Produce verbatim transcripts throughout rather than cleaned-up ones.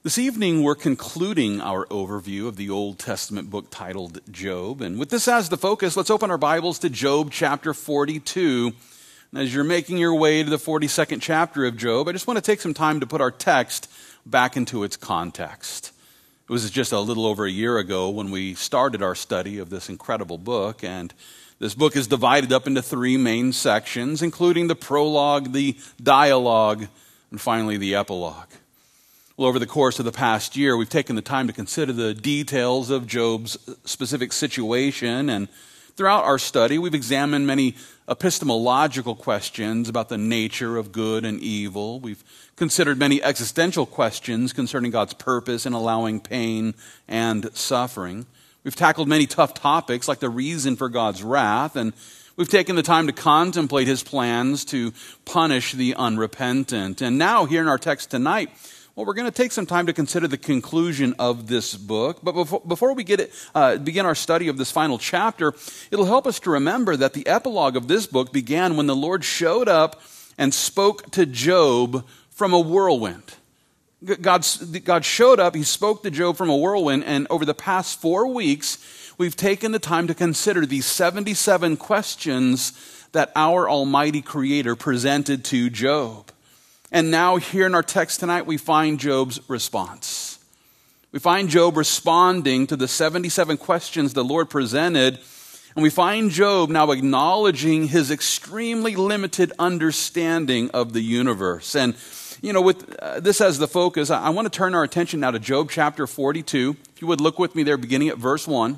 This evening, we're concluding our overview of the Old Testament book titled Job. And with this as the focus, let's open our Bibles to Job chapter forty-two. And as you're making your way to the forty-second chapter of Job, I just want to take some time to put our text back into its context. It was just a little over a year ago when we started our study of this incredible book. And this book is divided up into three main sections, including the prologue, the dialogue, and finally the epilogue. Well, over the course of the past year, we've taken the time to consider the details of Job's specific situation, and throughout our study, we've examined many epistemological questions about the nature of good and evil. We've considered many existential questions concerning God's purpose in allowing pain and suffering. We've tackled many tough topics like the reason for God's wrath, and we've taken the time to contemplate his plans to punish the unrepentant. And now, here in our text tonight, well, we're going to take some time to consider the conclusion of this book. But before, before we get it, uh, begin our study of this final chapter, it'll help us to remember that the epilogue of this book began when the Lord showed up and spoke to Job from a whirlwind. God, God showed up, he spoke to Job from a whirlwind, and over the past four weeks, we've taken the time to consider these seventy-seven questions that our Almighty Creator presented to Job. And now here in our text tonight, we find Job's response. We find Job responding to the seventy-seven questions the Lord presented, and we find Job now acknowledging his extremely limited understanding of the universe. And, you know, with uh, this as the focus, I, I want to turn our attention now to Job chapter forty-two. If you would look with me there, beginning at verse one.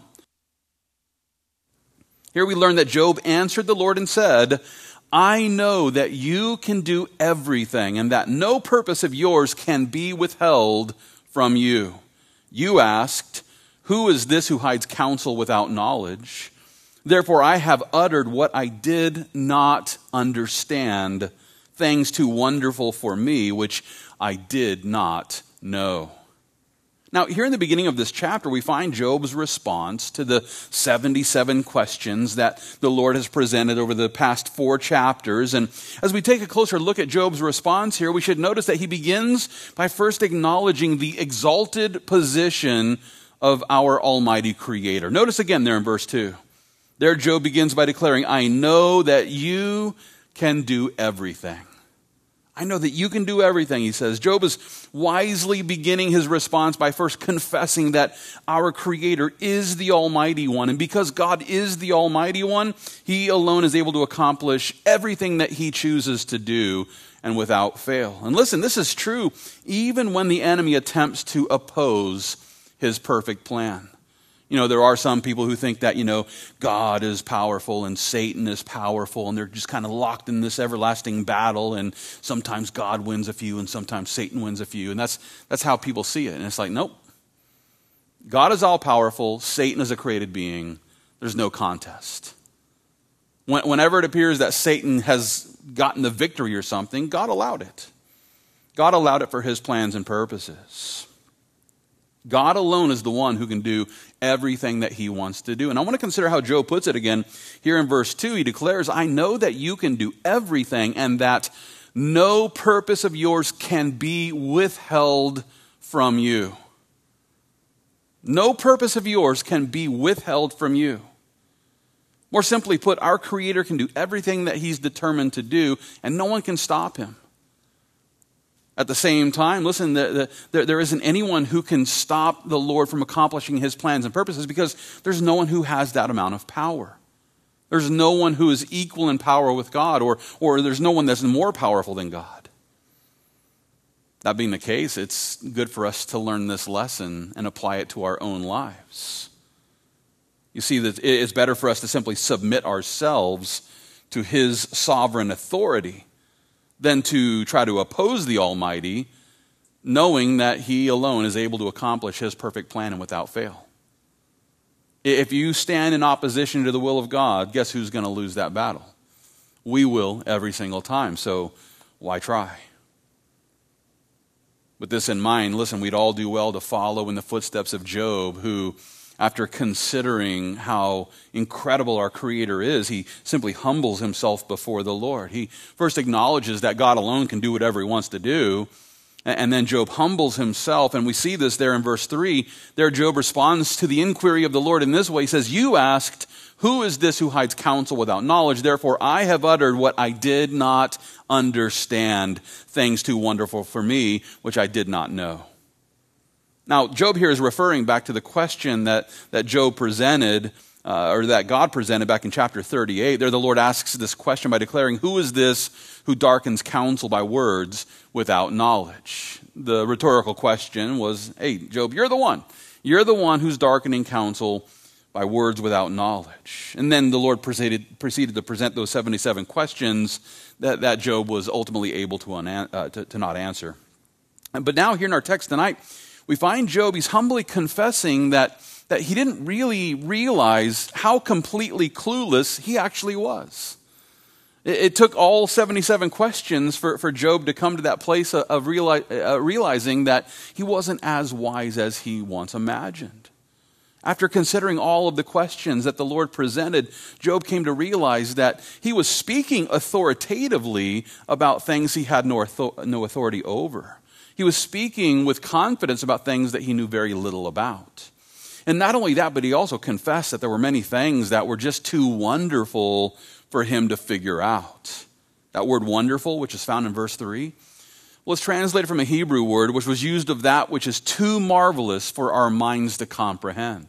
Here we learn that Job answered the Lord and said, I know that you can do everything and that no purpose of yours can be withheld from you. You asked, who is this who hides counsel without knowledge? Therefore I have uttered what I did not understand, things too wonderful for me, which I did not know. Now, here in the beginning of this chapter, we find Job's response to the seventy-seven questions that the Lord has presented over the past four chapters. And as we take a closer look at Job's response here, we should notice that he begins by first acknowledging the exalted position of our Almighty Creator. Notice again there in verse two. There Job begins by declaring, I know that you can do everything. I know that you can do everything, he says. Job is wisely beginning his response by first confessing that our Creator is the Almighty One. And because God is the Almighty One, he alone is able to accomplish everything that he chooses to do and without fail. And listen, this is true even when the enemy attempts to oppose his perfect plan. You know, there are some people who think that, you know, God is powerful and Satan is powerful, and they're just kind of locked in this everlasting battle, and sometimes God wins a few and sometimes Satan wins a few, and that's that's how people see it. And it's like, nope. God is all powerful, Satan is a created being, there's no contest. When, whenever it appears that Satan has gotten the victory or something, God allowed it. God allowed it for his plans and purposes. God alone is the one who can do everything that he wants to do. And I want to consider how Job puts it again. Here in verse two, he declares, I know that you can do everything and that no purpose of yours can be withheld from you. No purpose of yours can be withheld from you. More simply put, our Creator can do everything that he's determined to do, and no one can stop him. At the same time, listen, the, the, there, there isn't anyone who can stop the Lord from accomplishing his plans and purposes because there's no one who has that amount of power. There's no one who is equal in power with God, or, or there's no one that's more powerful than God. That being the case, it's good for us to learn this lesson and apply it to our own lives. You see, that it's better for us to simply submit ourselves to his sovereign authority than to try to oppose the Almighty, knowing that he alone is able to accomplish his perfect plan and without fail. If you stand in opposition to the will of God, guess who's going to lose that battle? We will every single time, so why try? With this in mind, listen, we'd all do well to follow in the footsteps of Job, who, after considering how incredible our Creator is, he simply humbles himself before the Lord. He first acknowledges that God alone can do whatever he wants to do, And then Job humbles himself, and we see this there in verse three. There Job responds to the inquiry of the Lord in this way. He says, you asked, who is this who hides counsel without knowledge? Therefore I have uttered what I did not understand, things too wonderful for me, which I did not know. Now, Job here is referring back to the question that, that Job presented, uh, or that God presented back in chapter thirty-eight. There the Lord asks this question by declaring, who is this who darkens counsel by words without knowledge? The rhetorical question was, hey, Job, you're the one. You're the one who's darkening counsel by words without knowledge. And then the Lord proceeded, proceeded to present those seventy-seven questions that, that Job was ultimately able to, una- uh, to, to not answer. But now here in our text tonight, we find Job, he's humbly confessing that, that he didn't really realize how completely clueless he actually was. It, it took all seventy-seven questions for, for Job to come to that place of, of reali- uh, realizing that he wasn't as wise as he once imagined. After considering all of the questions that the Lord presented, Job came to realize that he was speaking authoritatively about things he had no authority over. He was speaking with confidence about things that he knew very little about. And not only that, but he also confessed that there were many things that were just too wonderful for him to figure out. That word wonderful, which is found in verse three, was translated from a Hebrew word which was used of that which is too marvelous for our minds to comprehend.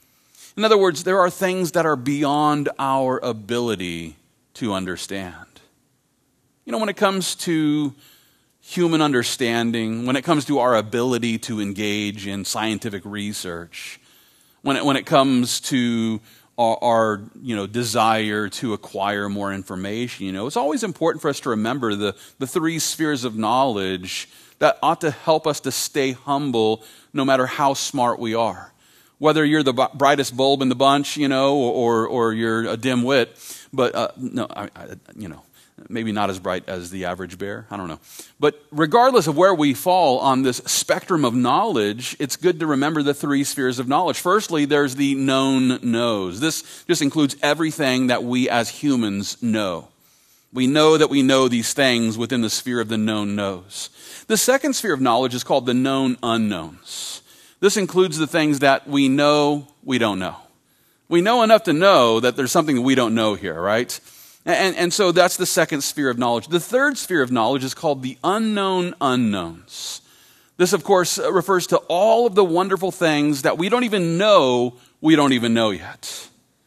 In other words, there are things that are beyond our ability to understand. You know, when it comes to human understanding, when it comes to our ability to engage in scientific research, when it, when it comes to our, our you know, desire to acquire more information, you know, it's always important for us to remember the, the three spheres of knowledge that ought to help us to stay humble no matter how smart we are. Whether you're the brightest bulb in the bunch, you know, or or you're a dim wit, but uh, no, I, I, you know, maybe not as bright as the average bear. I don't know. But regardless of where we fall on this spectrum of knowledge, it's good to remember the three spheres of knowledge. Firstly, there's the known knows. This just includes everything that we as humans know. We know that we know these things within the sphere of the known knows. The second sphere of knowledge is called the known unknowns. This includes the things that we know we don't know. We know enough to know that there's something that we don't know here, right? And, and so that's the second sphere of knowledge. The third sphere of knowledge is called the unknown unknowns. This, of course, refers to all of the wonderful things that we don't even know we don't even know yet.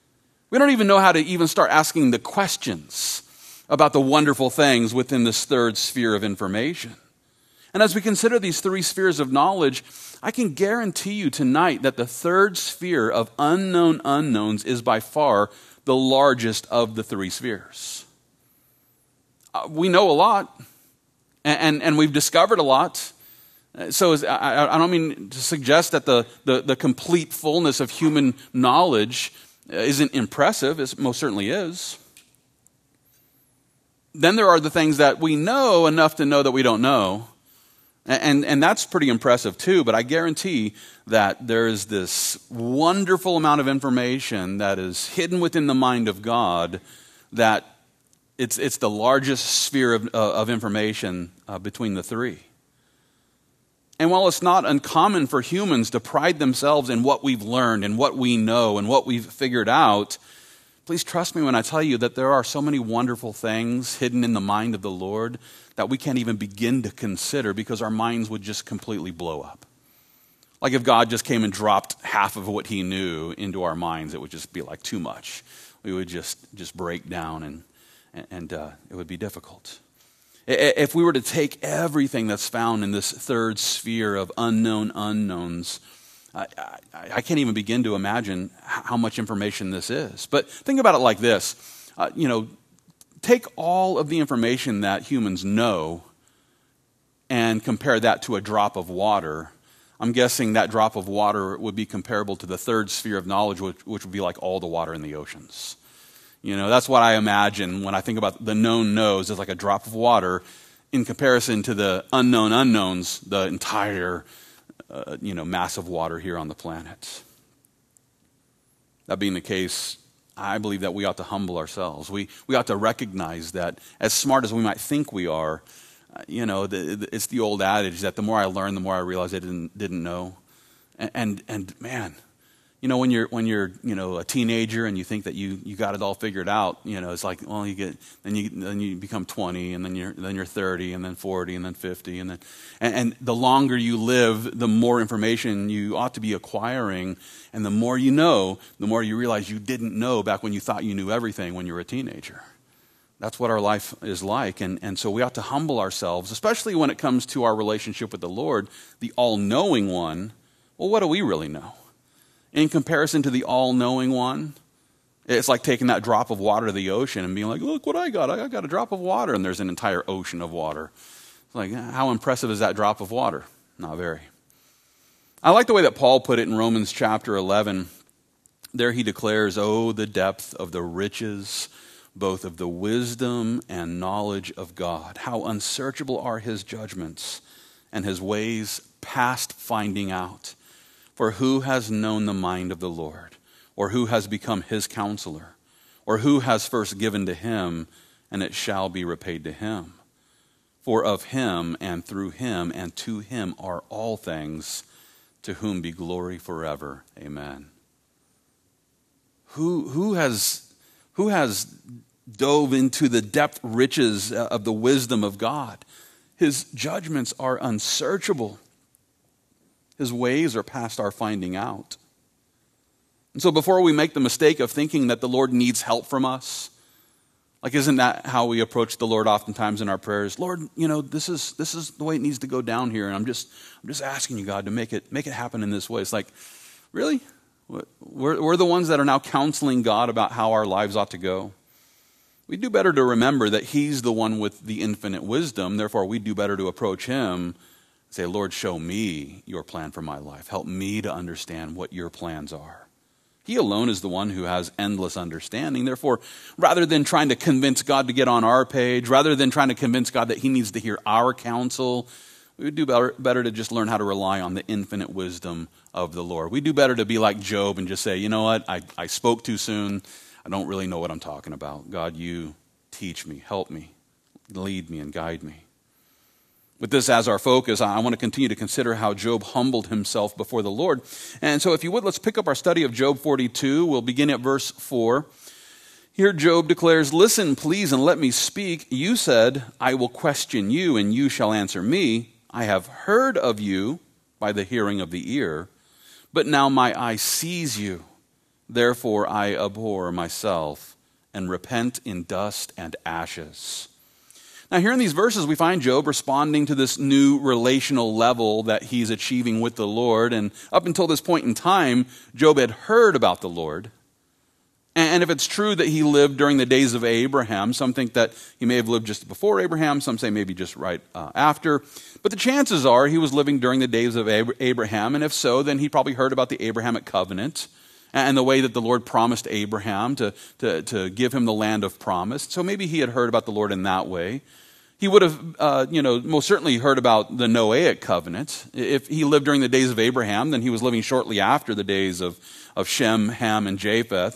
We don't even know how to even start asking the questions about the wonderful things within this third sphere of information. And as we consider these three spheres of knowledge, I can guarantee you tonight that the third sphere of unknown unknowns is by far the largest of the three spheres. Uh, we know a lot, and, and, and we've discovered a lot. So is, I, I don't mean to suggest that the, the, the complete fullness of human knowledge isn't impressive. It most certainly is. Then there are the things that we know enough to know that we don't know. And, and that's pretty impressive too, but I guarantee that there is this wonderful amount of information that is hidden within the mind of God that it's, it's the largest sphere of, uh, of information uh, between the three. And while it's not uncommon for humans to pride themselves in what we've learned and what we know and what we've figured out, please trust me when I tell you that there are so many wonderful things hidden in the mind of the Lord that we can't even begin to consider because our minds would just completely blow up. Like if God just came and dropped half of what he knew into our minds, it would just be like too much. We would just, just break down and, and uh, it would be difficult. If we were to take everything that's found in this third sphere of unknown unknowns, I, I, I can't even begin to imagine how much information this is. But think about it like this. Uh, you know, take all of the information that humans know and compare that to a drop of water. I'm guessing that drop of water would be comparable to the third sphere of knowledge, which, which would be like all the water in the oceans. You know, that's what I imagine when I think about the known knows as like a drop of water in comparison to the unknown unknowns, the entire, uh, you know, mass of water here on the planet. That being the case, I believe that we ought to humble ourselves. We, we ought to recognize that as smart as we might think we are, You know, the, the, it's the old adage that the more I learn, the more I realize I didn't didn't know. And, and and man, you know, when you're when you're you know a teenager and you think that you, you got it all figured out, you know, it's like, well, you get then you then you become twenty, and then you're then you're thirty, and then forty, and then fifty, and then and, and the longer you live, the more information you ought to be acquiring, and the more you know, the more you realize you didn't know back when you thought you knew everything when you were a teenager. That's what our life is like, and, and so we ought to humble ourselves, especially when it comes to our relationship with the Lord, the all-knowing one. Well, what do we really know? In comparison to the all-knowing one, it's like taking that drop of water to the ocean and being like, look what I got. I got a drop of water, and there's an entire ocean of water. It's like, how impressive is that drop of water? Not very. I like the way that Paul put it in Romans chapter eleven. There he declares, oh, the depth of the riches both of the wisdom and knowledge of God. How unsearchable are his judgments and his ways past finding out. For who has known the mind of the Lord? Or who has become his counselor? Or who has first given to him, and it shall be repaid to him? For of him and through him and to him are all things, to whom be glory forever. Amen. Who, who has... Who has dove into the depth riches of the wisdom of God? His judgments are unsearchable. His ways are past our finding out. And so before we make the mistake of thinking that the Lord needs help from us, like isn't that how we approach the Lord oftentimes in our prayers? Lord, you know, this is this is the way it needs to go down here, and I'm just I'm just asking you, God, to make it make it happen in this way. It's like, really? We're, we're the ones that are now counseling God about how our lives ought to go. We do better to remember that he's the one with the infinite wisdom. Therefore, we do better to approach him and say, Lord, show me your plan for my life. Help me to understand what your plans are. He alone is the one who has endless understanding. Therefore, rather than trying to convince God to get on our page, rather than trying to convince God that he needs to hear our counsel, we would do better, better to just learn how to rely on the infinite wisdom of the Lord. We do better to be like Job and just say, you know what, I, I spoke too soon. I don't really know what I'm talking about. God, you teach me, help me, lead me, and guide me. With this as our focus, I want to continue to consider how Job humbled himself before the Lord. And so if you would, let's pick up our study of Job forty-two. We'll begin at verse four. Here Job declares, listen, please, and let me speak. You said, I will question you, and you shall answer me. I have heard of you by the hearing of the ear, but now my eye sees you. Therefore I abhor myself and repent in dust and ashes. Now here in these verses we find Job responding to this new relational level that he's achieving with the Lord. And up until this point in time, Job had heard about the Lord. And if it's true that he lived during the days of Abraham, some think that he may have lived just before Abraham, some say maybe just right uh, after. But the chances are he was living during the days of Abraham, and if so, then he probably heard about the Abrahamic covenant and the way that the Lord promised Abraham to, to, to give him the land of promise. So maybe he had heard about the Lord in that way. He would have, uh, you know, most certainly heard about the Noahic covenant. If he lived during the days of Abraham, then he was living shortly after the days of, of Shem, Ham, and Japheth.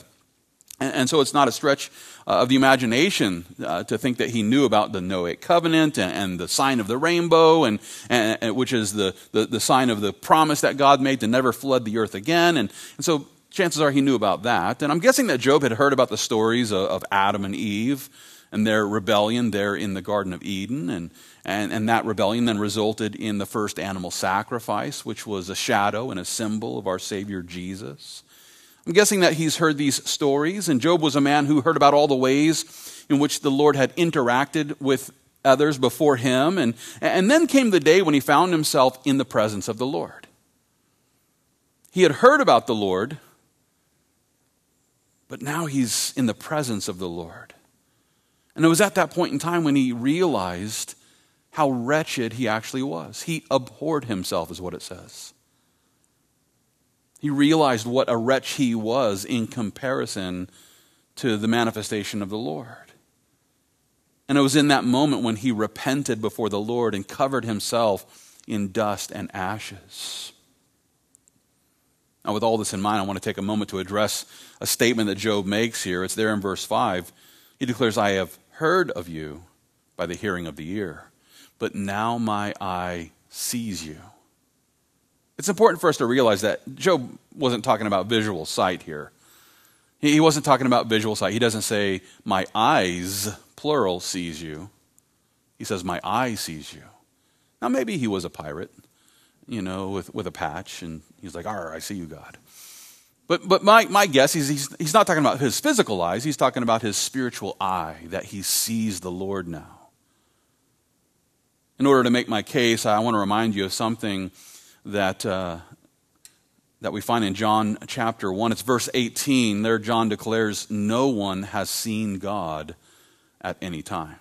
And so it's not a stretch uh, of the imagination uh, to think that he knew about the Noahic covenant and, and the sign of the rainbow, and, and, and which is the, the, the sign of the promise that God made to never flood the earth again. And, and so chances are he knew about that. And I'm guessing that Job had heard about the stories of, of Adam and Eve and their rebellion there in the Garden of Eden. And, and, and that rebellion then resulted in the first animal sacrifice, which was a shadow and a symbol of our Savior Jesus. I'm guessing that he's heard these stories, and Job was a man who heard about all the ways in which the Lord had interacted with others before him. And, and then came the day when he found himself in the presence of the Lord. He had heard about the Lord, but now he's in the presence of the Lord. And it was at that point in time when he realized how wretched he actually was. He abhorred himself, is what it says. He realized what a wretch he was in comparison to the manifestation of the Lord. And it was in that moment when he repented before the Lord and covered himself in dust and ashes. Now, with all this in mind, I want to take a moment to address a statement that Job makes here. It's there in verse five. He declares, I have heard of you by the hearing of the ear, but now my eye sees you. It's important for us to realize that Job wasn't talking about visual sight here. He wasn't talking about visual sight. He doesn't say, my eyes, plural, sees you. He says, my eye sees you. Now, maybe he was a pirate, you know, with, with a patch, and he's like, all right, I see you, God. But but my, my guess is he's, he's not talking about his physical eyes. He's talking about his spiritual eye, that he sees the Lord now. In order to make my case, I want to remind you of something that uh, that we find in John chapter one. It's verse eighteen. There John declares, no one has seen God at any time.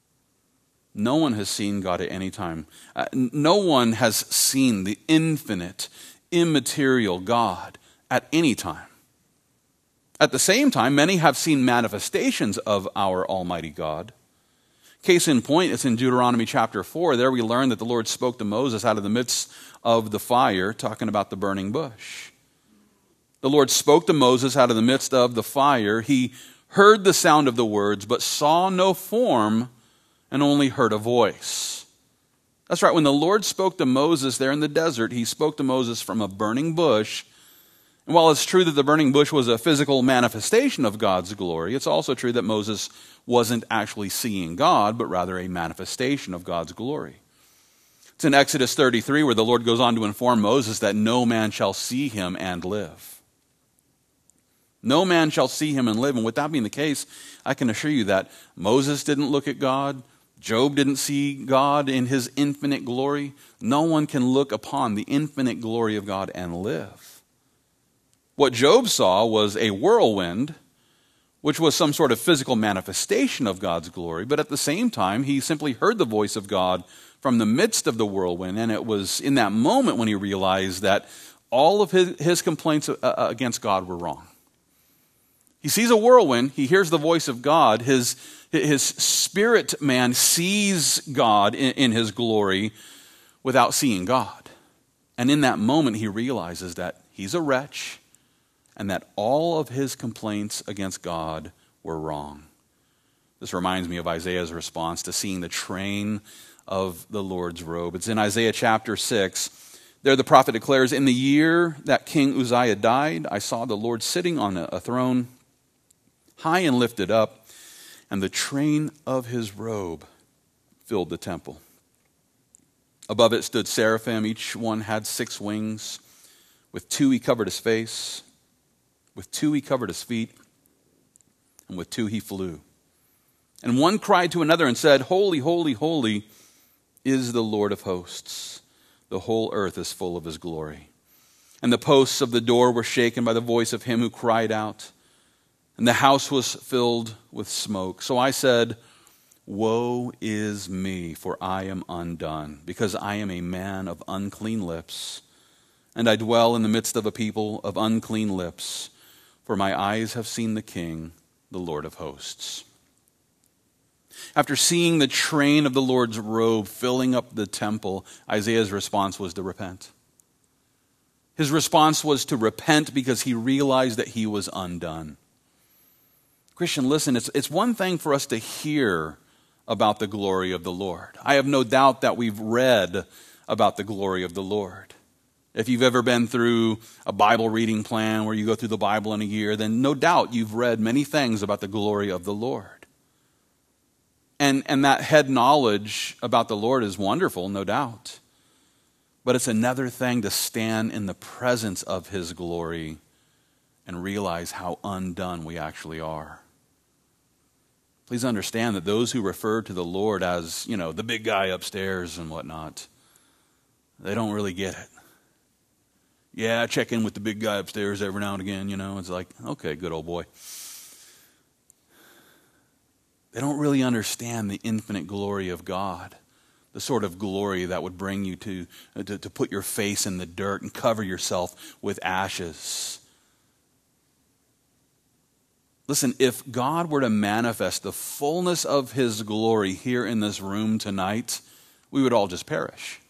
No one has seen God at any time. Uh, no one has seen the infinite, immaterial God at any time. At the same time, many have seen manifestations of our Almighty God. Case in point, it's in Deuteronomy chapter four. There we learn that the Lord spoke to Moses out of the midst of the fire, talking about the burning bush. The Lord spoke to Moses out of the midst of the fire. He heard the sound of the words, but saw no form and only heard a voice. That's right. When the Lord spoke to Moses there in the desert, he spoke to Moses from a burning bush. And while it's true that the burning bush was a physical manifestation of God's glory, it's also true that Moses wasn't actually seeing God, but rather a manifestation of God's glory. It's in Exodus thirty-three where the Lord goes on to inform Moses that no man shall see him and live. No man shall see him and live. And with that being the case, I can assure you that Moses didn't look at God. Job didn't see God in his infinite glory. No one can look upon the infinite glory of God and live. What Job saw was a whirlwind, which was some sort of physical manifestation of God's glory, but at the same time, he simply heard the voice of God from the midst of the whirlwind, and it was in that moment when he realized that all of his, his complaints against God were wrong. He sees a whirlwind, he hears the voice of God, his, his spirit man sees God in, in his glory without seeing God. And in that moment, he realizes that he's a wretch, and that all of his complaints against God were wrong. This reminds me of Isaiah's response to seeing the train of the Lord's robe. It's in Isaiah chapter six. There the prophet declares, in the year that King Uzziah died, I saw the Lord sitting on a throne, high and lifted up, and the train of his robe filled the temple. Above it stood seraphim. Each one had six wings. With two he covered his face. With two he covered his feet, and with two he flew. And one cried to another and said, holy, holy, holy is the Lord of hosts. The whole earth is full of his glory. And the posts of the door were shaken by the voice of him who cried out, and the house was filled with smoke. So I said, woe is me, for I am undone, because I am a man of unclean lips, and I dwell in the midst of a people of unclean lips. For my eyes have seen the King, the Lord of hosts. After seeing the train of the Lord's robe filling up the temple, Isaiah's response was to repent. His response was to repent because he realized that he was undone. Christian, listen, it's, it's one thing for us to hear about the glory of the Lord. I have no doubt that we've read about the glory of the Lord. If you've ever been through a Bible reading plan where you go through the Bible in a year, then no doubt you've read many things about the glory of the Lord. And, and that head knowledge about the Lord is wonderful, no doubt. But it's another thing to stand in the presence of his glory and realize how undone we actually are. Please understand that those who refer to the Lord as, you know, the big guy upstairs and whatnot, they don't really get it. Yeah, I check in with the big guy upstairs every now and again, you know. It's like, okay, good old boy. They don't really understand the infinite glory of God, the sort of glory that would bring you to, to, to put your face in the dirt and cover yourself with ashes. Listen, if God were to manifest the fullness of his glory here in this room tonight, we would all just perish.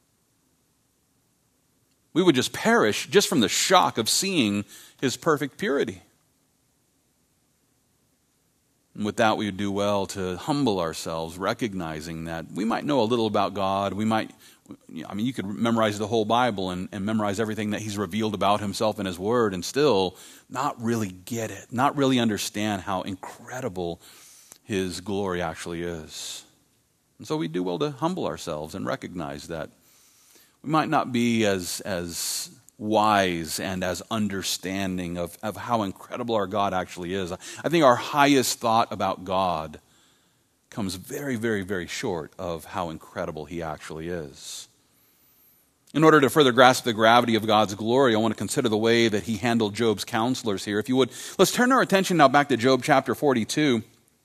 We would just perish just from the shock of seeing his perfect purity. And with that, we would do well to humble ourselves, recognizing that we might know a little about God. We might, I mean, you could memorize the whole Bible and, and memorize everything that he's revealed about himself in his word and still not really get it, not really understand how incredible his glory actually is. And so we do well to humble ourselves and recognize that we might not be as, as wise and as understanding of, of how incredible our God actually is. I think our highest thought about God comes very, very, very short of how incredible he actually is. In order to further grasp the gravity of God's glory, I want to consider the way that he handled Job's counselors here. If you would, let's turn our attention now back to Job chapter forty-two.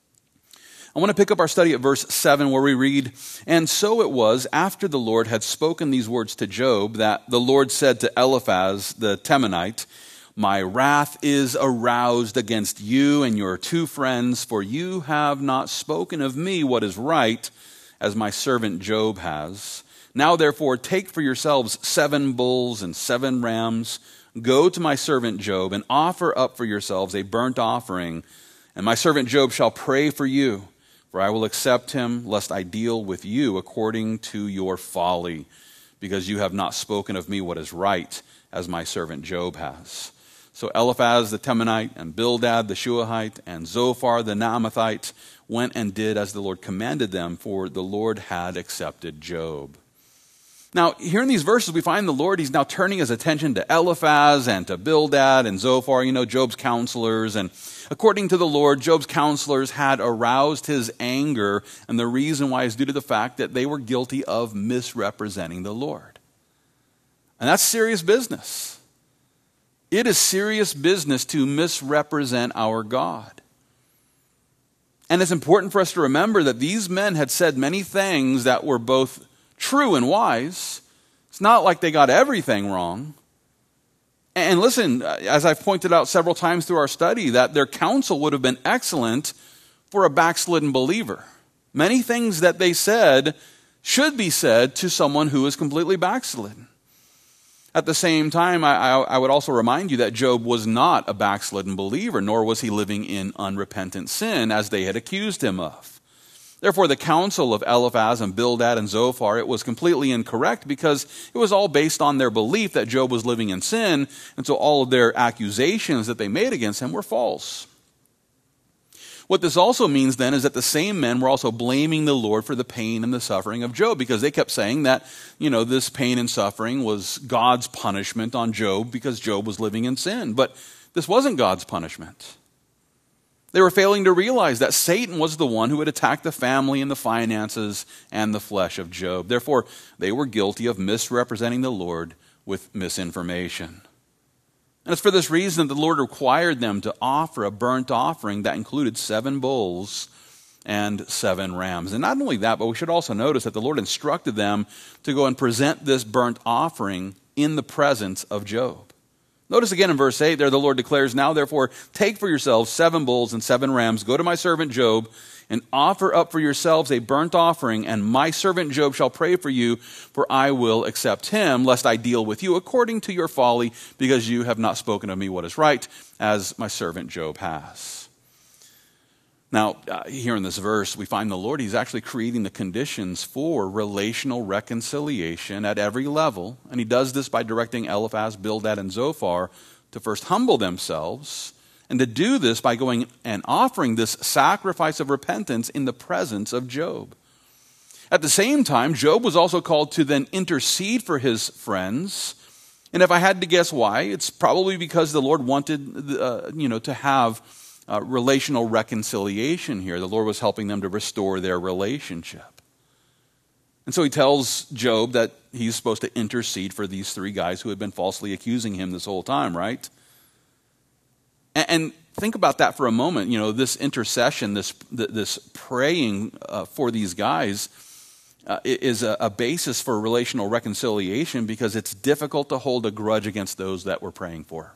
I want to pick up our study at verse seven where we read, "And so it was, after the Lord had spoken these words to Job, that the Lord said to Eliphaz the Temanite, 'My wrath is aroused against you and your two friends, for you have not spoken of me what is right, as my servant Job has. Now therefore take for yourselves seven bulls and seven rams. Go to my servant Job and offer up for yourselves a burnt offering, and my servant Job shall pray for you. For I will accept him, lest I deal with you according to your folly, because you have not spoken of me what is right, as my servant Job has.' So Eliphaz the Temanite and Bildad the Shuahite and Zophar the Naamathite went and did as the Lord commanded them, for the Lord had accepted Job." Now, here in these verses, we find the Lord, he's now turning his attention to Eliphaz and to Bildad and Zophar, you know, Job's counselors. And according to the Lord, Job's counselors had aroused his anger, and the reason why is due to the fact that they were guilty of misrepresenting the Lord. And that's serious business. It is serious business to misrepresent our God. And it's important for us to remember that these men had said many things that were both true and wise. It's not like they got everything wrong. And listen, as I've pointed out several times through our study, that their counsel would have been excellent for a backslidden believer. Many things that they said should be said to someone who is completely backslidden. At the same time, I, I, I would also remind you that Job was not a backslidden believer, nor was he living in unrepentant sin as they had accused him of. Therefore, the counsel of Eliphaz and Bildad and Zophar, it was completely incorrect because it was all based on their belief that Job was living in sin, and so all of their accusations that they made against him were false. What this also means then is that the same men were also blaming the Lord for the pain and the suffering of Job, because they kept saying that, you know, this pain and suffering was God's punishment on Job because Job was living in sin. But this wasn't God's punishment. They were failing to realize that Satan was the one who had attacked the family and the finances and the flesh of Job. Therefore, they were guilty of misrepresenting the Lord with misinformation. And it's for this reason that the Lord required them to offer a burnt offering that included seven bulls and seven rams. And not only that, but we should also notice that the Lord instructed them to go and present this burnt offering in the presence of Job. Notice again in verse eight there, the Lord declares, "Now therefore take for yourselves seven bulls and seven rams, go to my servant Job, and offer up for yourselves a burnt offering, and my servant Job shall pray for you, for I will accept him, lest I deal with you according to your folly, because you have not spoken of me what is right, as my servant Job has." Now, uh, here in this verse, we find the Lord, he's actually creating the conditions for relational reconciliation at every level. And he does this by directing Eliphaz, Bildad, and Zophar to first humble themselves, and to do this by going and offering this sacrifice of repentance in the presence of Job. At the same time, Job was also called to then intercede for his friends. And if I had to guess why, it's probably because the Lord wanted uh, you know, to have Uh, relational reconciliation here. The Lord was helping them to restore their relationship. And so he tells Job that he's supposed to intercede for these three guys who had been falsely accusing him this whole time, right? And, and think about that for a moment. You know, this intercession, this this praying uh, for these guys uh, is a, a basis for relational reconciliation, because it's difficult to hold a grudge against those that we're praying for.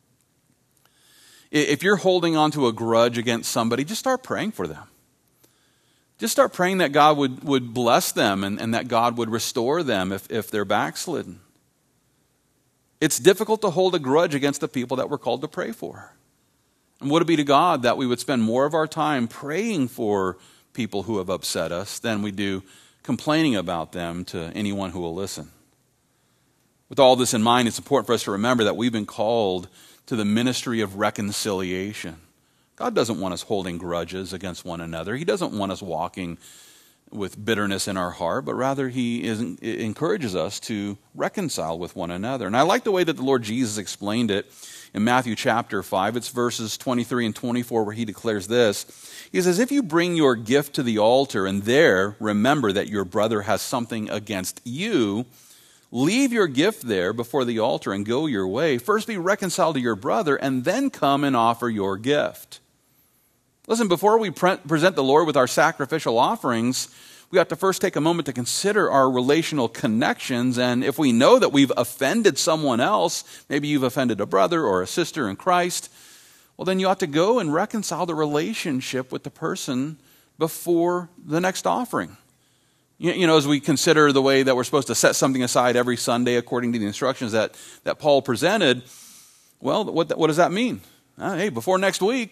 If you're holding on to a grudge against somebody, just start praying for them. Just start praying that God would, would bless them and, and that God would restore them if, if they're backslidden. It's difficult to hold a grudge against the people that we're called to pray for. And would it be to God that we would spend more of our time praying for people who have upset us than we do complaining about them to anyone who will listen. With all this in mind, it's important for us to remember that we've been called to the ministry of reconciliation. God doesn't want us holding grudges against one another. He doesn't want us walking with bitterness in our heart, but rather he is, encourages us to reconcile with one another. And I like the way that the Lord Jesus explained it in Matthew chapter five. It's verses twenty-three and twenty-four where he declares this. He says, if you bring your gift to the altar and there remember that your brother has something against you, leave your gift there before the altar and go your way. First be reconciled to your brother and then come and offer your gift. Listen, before we pre- present the Lord with our sacrificial offerings, we have to first take a moment to consider our relational connections. And if we know that we've offended someone else, maybe you've offended a brother or a sister in Christ, well, then you ought to go and reconcile the relationship with the person before the next offering. You, you know, as we consider the way that we're supposed to set something aside every Sunday according to the instructions that, that Paul presented, well, what, what does that mean? Uh, hey, before next week,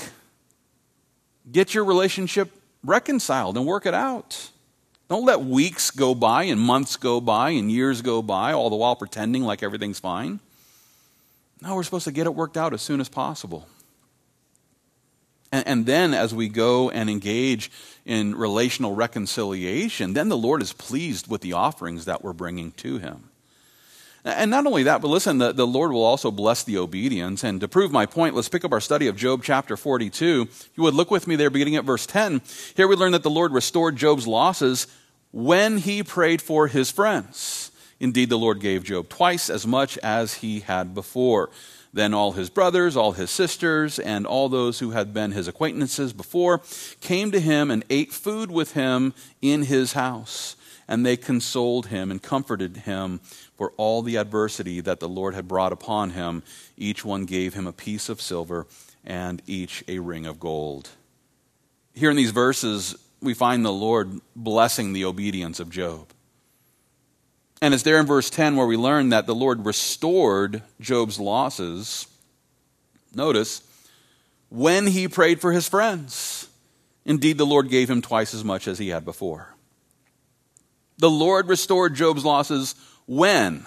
get your relationship reconciled and work it out. Don't let weeks go by and months go by and years go by, all the while pretending like everything's fine. No, we're supposed to get it worked out as soon as possible. And, and then as we go and engage in relational reconciliation, then the Lord is pleased with the offerings that we're bringing to him. And not only that, but listen, the, the Lord will also bless the obedience. And to prove my point, let's pick up our study of Job chapter forty-two. If you would look with me there beginning at verse ten. Here we learn that the Lord restored Job's losses when he prayed for his friends. Indeed, the Lord gave Job twice as much as he had before. Then all his brothers, all his sisters, and all those who had been his acquaintances before came to him and ate food with him in his house. And they consoled him and comforted him for all the adversity that the Lord had brought upon him. Each one gave him a piece of silver and each a ring of gold. Here in these verses, we find the Lord blessing the obedience of Job. And it's there in verse ten where we learn that the Lord restored Job's losses. Notice, when he prayed for his friends. Indeed, the Lord gave him twice as much as he had before. The Lord restored Job's losses when?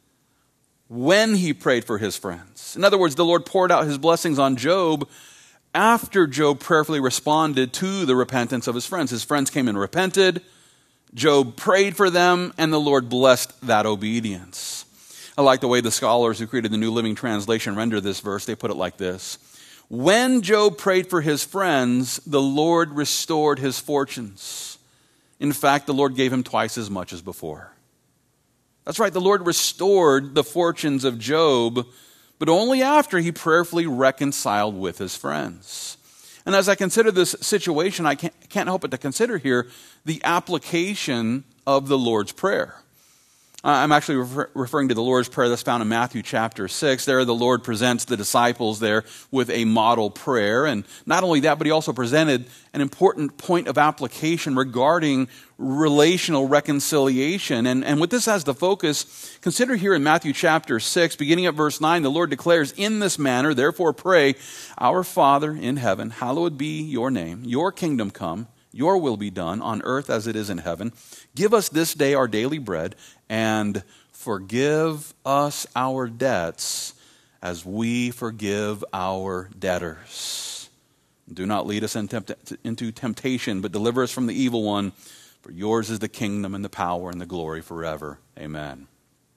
When he prayed for his friends. In other words, the Lord poured out his blessings on Job after Job prayerfully responded to the repentance of his friends. His friends came and repented. Job prayed for them, and the Lord blessed that obedience. I like the way the scholars who created the New Living Translation render this verse. They put it like this. When Job prayed for his friends, the Lord restored his fortunes. In fact, the Lord gave him twice as much as before. That's right, the Lord restored the fortunes of Job, but only after he prayerfully reconciled with his friends. And as I consider this situation, I can't, can't help but to consider here the application of the Lord's Prayer. I'm actually refer, referring to the Lord's Prayer that's found in Matthew chapter six. There the Lord presents the disciples there with a model prayer. And not only that, but he also presented an important point of application regarding relational reconciliation. And, and with this as the focus, consider here in Matthew chapter six, beginning at verse nine, the Lord declares, in this manner, therefore pray, our Father in heaven, hallowed be your name, your kingdom come, your will be done on earth as it is in heaven. Give us this day our daily bread, and forgive us our debts as we forgive our debtors. Do not lead us into temptation, but deliver us from the evil one. For yours is the kingdom and the power and the glory forever. Amen.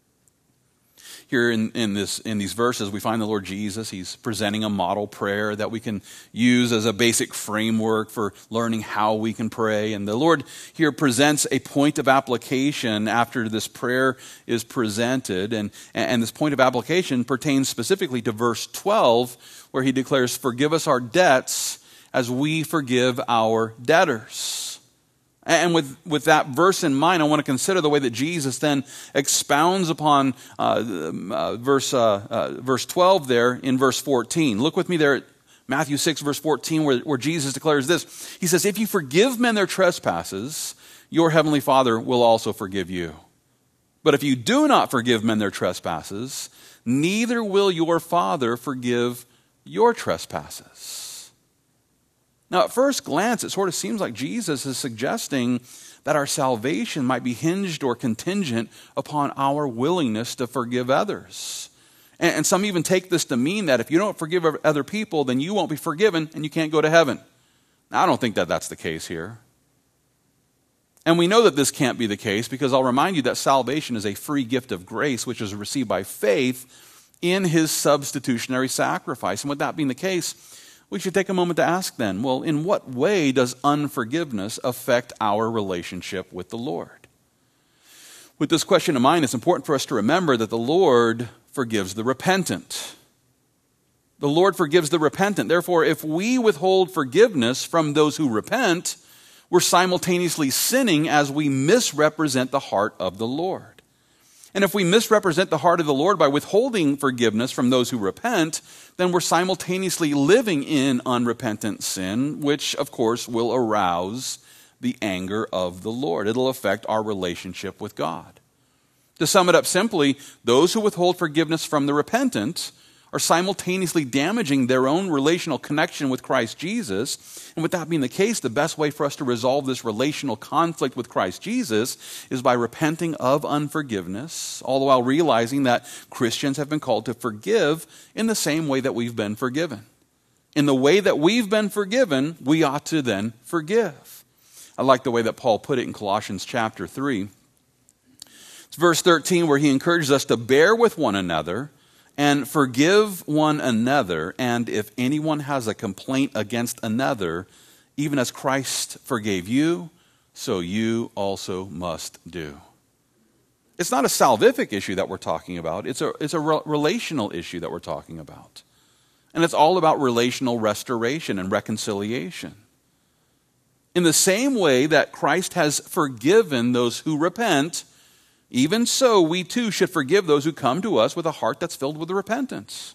Here in, in, this, in these verses, we find the Lord Jesus. He's presenting a model prayer that we can use as a basic framework for learning how we can pray. And the Lord here presents a point of application after this prayer is presented. And, and this point of application pertains specifically to verse twelve, where he declares, forgive us our debts as we forgive our debtors. And with, with that verse in mind, I want to consider the way that Jesus then expounds upon uh, uh, verse, uh, uh, verse twelve there in verse fourteen. Look with me there at Matthew six, verse fourteen, where, where Jesus declares this. He says, if you forgive men their trespasses, your heavenly Father will also forgive you. But if you do not forgive men their trespasses, neither will your Father forgive your trespasses. Now, at first glance, it sort of seems like Jesus is suggesting that our salvation might be hinged or contingent upon our willingness to forgive others. And, and some even take this to mean that if you don't forgive other people, then you won't be forgiven and you can't go to heaven. Now, I don't think that that's the case here. And we know that this can't be the case because I'll remind you that salvation is a free gift of grace which is received by faith in his substitutionary sacrifice. And with that being the case, we should take a moment to ask then, well, in what way does unforgiveness affect our relationship with the Lord? With this question in mind, it's important for us to remember that the Lord forgives the repentant. The Lord forgives the repentant. Therefore, if we withhold forgiveness from those who repent, we're simultaneously sinning as we misrepresent the heart of the Lord. And if we misrepresent the heart of the Lord by withholding forgiveness from those who repent, then we're simultaneously living in unrepentant sin, which, of course, will arouse the anger of the Lord. It'll affect our relationship with God. To sum it up simply, those who withhold forgiveness from the repentant are simultaneously damaging their own relational connection with Christ Jesus. And with that being the case, the best way for us to resolve this relational conflict with Christ Jesus is by repenting of unforgiveness, all the while realizing that Christians have been called to forgive in the same way that we've been forgiven. In the way that we've been forgiven, we ought to then forgive. I like the way that Paul put it in Colossians chapter three. It's verse thirteen where he encourages us to bear with one another and forgive one another, and if anyone has a complaint against another, even as Christ forgave you, so you also must do. It's not a salvific issue that we're talking about. It's a, it's a re- relational issue that we're talking about. And it's all about relational restoration and reconciliation. In the same way that Christ has forgiven those who repent, even so, we too should forgive those who come to us with a heart that's filled with repentance.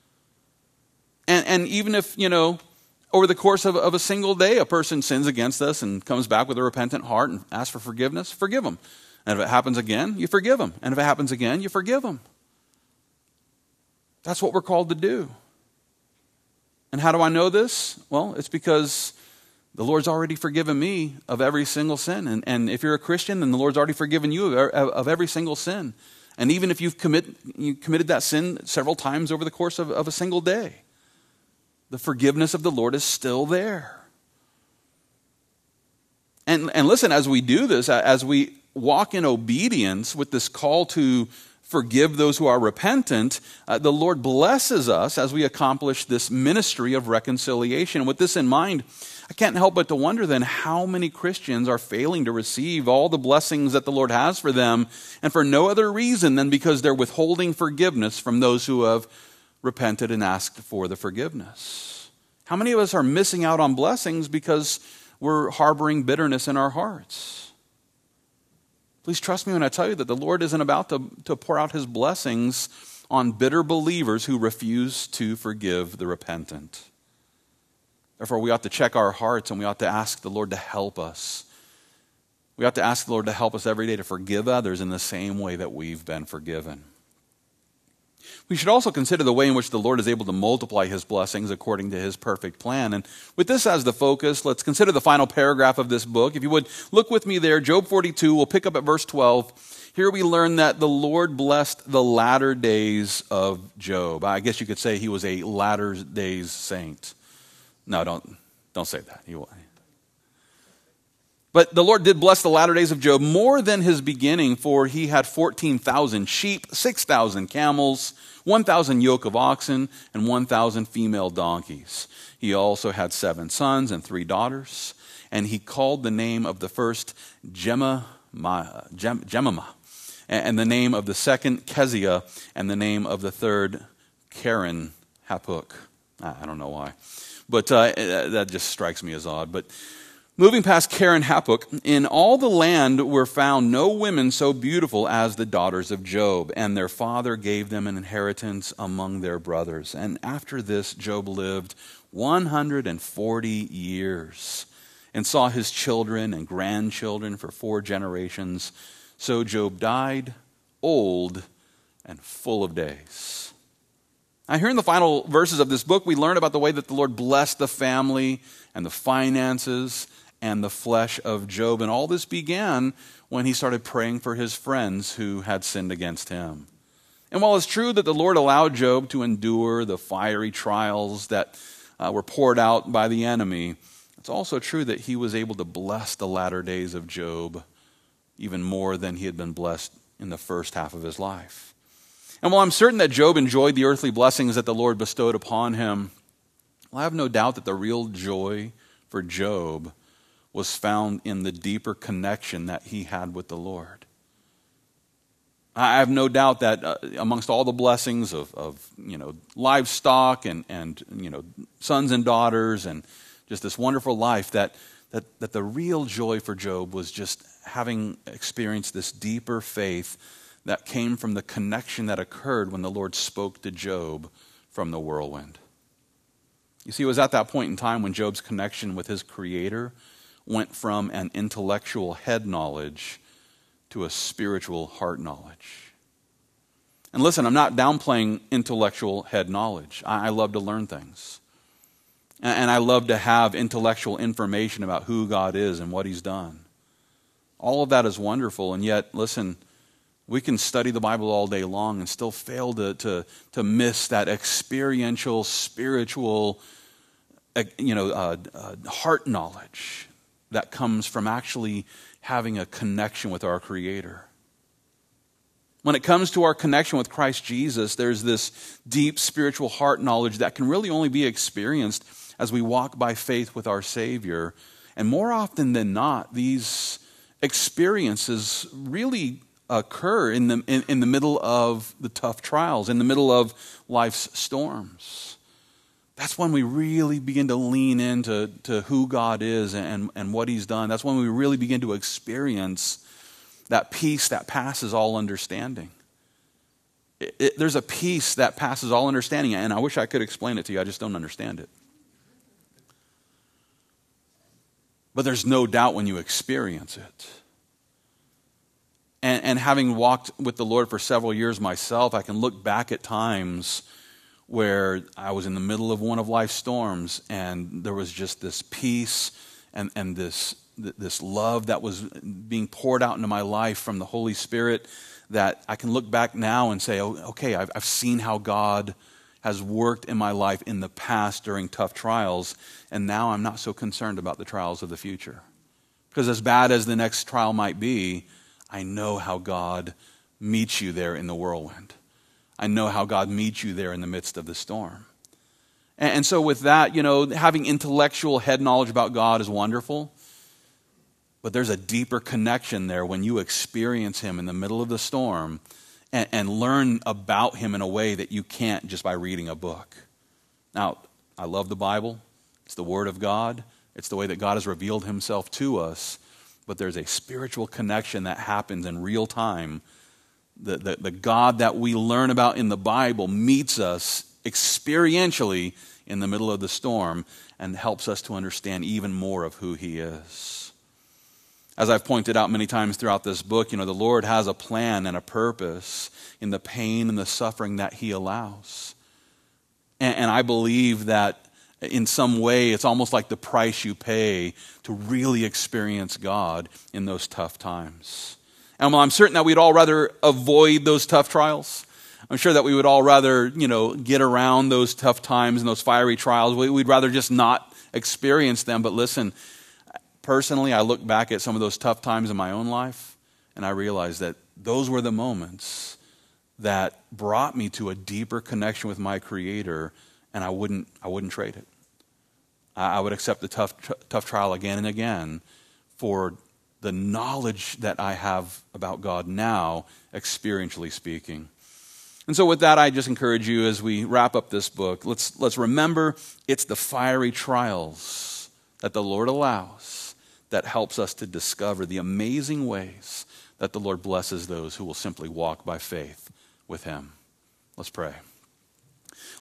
And, and even if, you know, over the course of, of a single day, a person sins against us and comes back with a repentant heart and asks for forgiveness, forgive them. And if it happens again, you forgive them. And if it happens again, you forgive them. That's what we're called to do. And how do I know this? Well, it's because the Lord's already forgiven me of every single sin. And, and if you're a Christian, then the Lord's already forgiven you of, of every single sin. And even if you've commit, you committed that sin several times over the course of, of a single day, the forgiveness of the Lord is still there. And, and listen, as we do this, as we walk in obedience with this call to forgive those who are repentant, uh, the Lord blesses us as we accomplish this ministry of reconciliation. With this in mind, I can't help but to wonder then how many Christians are failing to receive all the blessings that the Lord has for them, and for no other reason than because they're withholding forgiveness from those who have repented and asked for the forgiveness. How many of us are missing out on blessings because we're harboring bitterness in our hearts? Please trust me when I tell you that the Lord isn't about to, to pour out his blessings on bitter believers who refuse to forgive the repentant. Therefore, we ought to check our hearts and we ought to ask the Lord to help us. We ought to ask the Lord to help us every day to forgive others in the same way that we've been forgiven. We should also consider the way in which the Lord is able to multiply his blessings according to his perfect plan. And with this as the focus, let's consider the final paragraph of this book. If you would, look with me there, Job forty-two, we'll pick up at verse twelve. Here we learn that the Lord blessed the latter days of Job. I guess you could say he was a latter days saint. No, don't, don't say that. He will. But the Lord did bless the latter days of Job more than his beginning, for he had fourteen thousand sheep, six thousand camels, one thousand yoke of oxen, and one thousand female donkeys. He also had seven sons and three daughters, and he called the name of the first Jemimah, Jemimah, and the name of the second Keziah, and the name of the third Karen Hapuk. I don't know why, but uh, that just strikes me as odd. But moving past Karen Hapuk, in all the land were found no women so beautiful as the daughters of Job, and their father gave them an inheritance among their brothers. And after this, Job lived one hundred forty years and saw his children and grandchildren for four generations. So Job died old and full of days. Now, here in the final verses of this book, we learn about the way that the Lord blessed the family and the finances and the flesh of Job. And all this began when he started praying for his friends who had sinned against him. And while it's true that the Lord allowed Job to endure the fiery trials that uh, were poured out by the enemy, it's also true that he was able to bless the latter days of Job even more than he had been blessed in the first half of his life. And while I'm certain that Job enjoyed the earthly blessings that the Lord bestowed upon him, well, I have no doubt that the real joy for Job was found in the deeper connection that he had with the Lord. I have no doubt that uh, amongst all the blessings of, of you know, livestock and, and you know, sons and daughters and just this wonderful life, that, that, that the real joy for Job was just having experienced this deeper faith that came from the connection that occurred when the Lord spoke to Job from the whirlwind. You see, it was at that point in time when Job's connection with his Creator went from an intellectual head knowledge to a spiritual heart knowledge. And listen, I'm not downplaying intellectual head knowledge. I, I love to learn things. And, and I love to have intellectual information about who God is and what He's done. All of that is wonderful, and yet, listen, we can study the Bible all day long and still fail to, to, to miss that experiential, spiritual, you know, uh, uh, heart knowledge that comes from actually having a connection with our Creator. When it comes to our connection with Christ Jesus, there's this deep spiritual heart knowledge that can really only be experienced as we walk by faith with our Savior. And more often than not, these experiences really occur in the in, in the middle of the tough trials, in the middle of life's storms. That's when we really begin to lean into to who God is and, and what He's done. That's when we really begin to experience that peace that passes all understanding. It, it, there's a peace that passes all understanding, and I wish I could explain it to you. I just don't understand it. But there's no doubt when you experience it. And, and having walked with the Lord for several years myself, I can look back at times where I was in the middle of one of life's storms, and there was just this peace and, and this, this love that was being poured out into my life from the Holy Spirit, that I can look back now and say, oh, okay, I've, I've seen how God has worked in my life in the past during tough trials, and now I'm not so concerned about the trials of the future. Because as bad as the next trial might be, I know how God meets you there in the whirlwind. I know how God meets you there in the midst of the storm. And, and so with that, you know, having intellectual head knowledge about God is wonderful. But there's a deeper connection there when you experience Him in the middle of the storm and, and learn about Him in a way that you can't just by reading a book. Now, I love the Bible. It's the Word of God. It's the way that God has revealed Himself to us. But there's a spiritual connection that happens in real time. The, the, the God that we learn about in the Bible meets us experientially in the middle of the storm and helps us to understand even more of who He is. As I've pointed out many times throughout this book, you know, the Lord has a plan and a purpose in the pain and the suffering that He allows. And, and I believe that in some way, it's almost like the price you pay to really experience God in those tough times. And while I'm certain that we'd all rather avoid those tough trials, I'm sure that we would all rather, you know, get around those tough times and those fiery trials. We'd rather just not experience them. But listen, personally, I look back at some of those tough times in my own life, and I realize that those were the moments that brought me to a deeper connection with my Creator, and I wouldn't, I wouldn't trade it. I would accept the tough, tough trial again and again for the knowledge that I have about God now, experientially speaking. And so with that, I just encourage you as we wrap up this book, let's, let's remember it's the fiery trials that the Lord allows that helps us to discover the amazing ways that the Lord blesses those who will simply walk by faith with Him. Let's pray.